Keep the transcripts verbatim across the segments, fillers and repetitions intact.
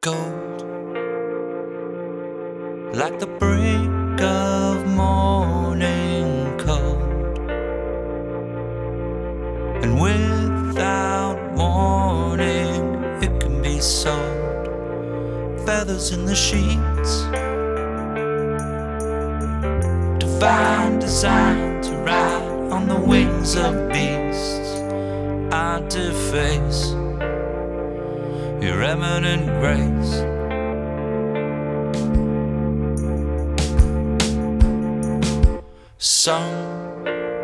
gold, like the break of morning cold, and without warning it can be sold. Feathers in the sheets, divine design to ride on the wings of beasts. I deface your eminent grace. Sung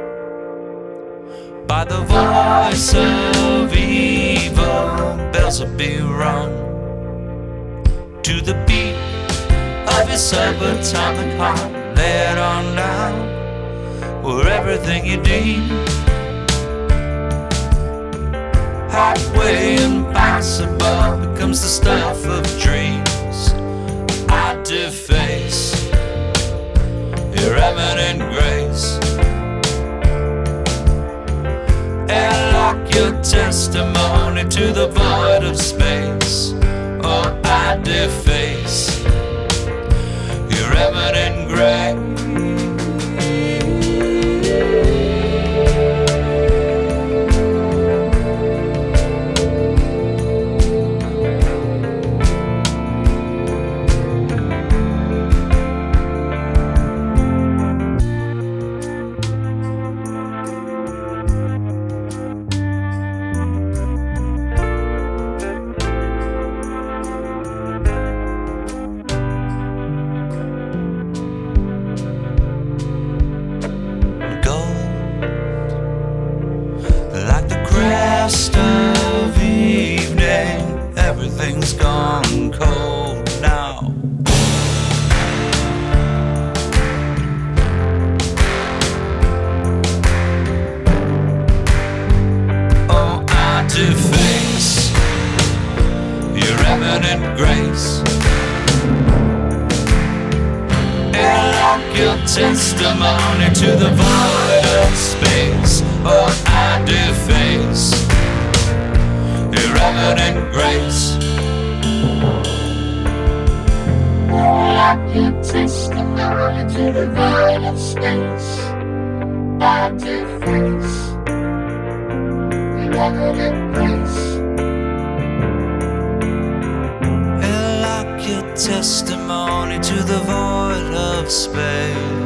by the voice of evil, bells will be rung to the beat of your subatomic heart. Lay it on down, where everything you deem halfway impossible becomes the stuff of dreams. I deface your eminent grace and lock your testimony to the void of space. Oh, I deface your eminent grace. Of evening, everything's gone cold now. Oh, I deface your eminent grace and lock your testimony to the void of space. Oh, I deface your eminent grace. Lock your testimony to the void of space. I deface your eminent grace. And lock your testimony to the void of space.